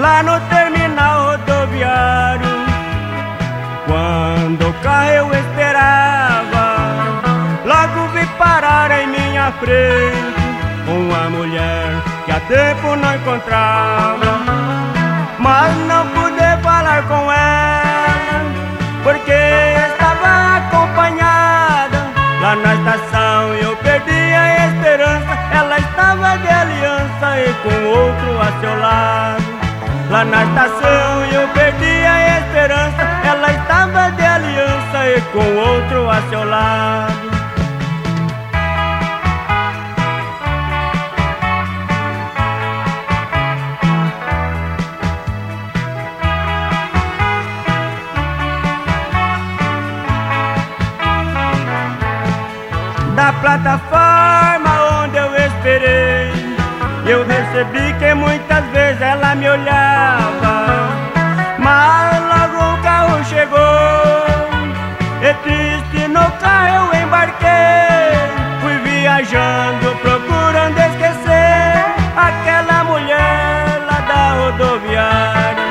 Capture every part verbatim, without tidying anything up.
lá no terminal rodoviário. Quando o carro eu esperava, logo vi parar em minha frente uma mulher que há tempo não encontrava. Mas não pude falar com ela, porque estava acompanhada. Lá na estação eu perdi a esperança, ela estava de aliança e com outro a seu lado. Lá na estação eu perdi a esperança, ela estava de aliança e com outro a seu lado. Da plataforma onde eu esperei, eu percebi que muitas vezes ela me olhava. Mas logo o carro chegou e triste no carro eu embarquei. Fui viajando procurando esquecer aquela mulher lá da rodoviária.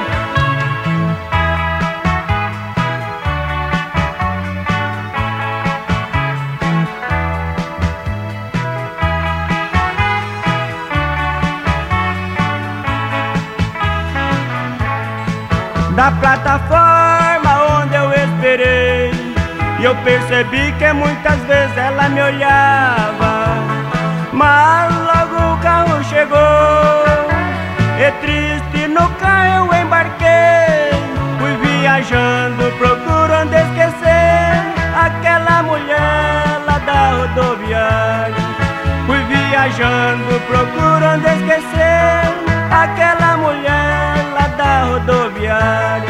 Da plataforma onde eu esperei, eu percebi que muitas vezes ela me olhava. Mas logo o carro chegou e triste no carro eu embarquei. Fui viajando procurando esquecer aquela mulher lá da rodoviária. Fui viajando procurando esquecer aquela mulher lá da rodoviária.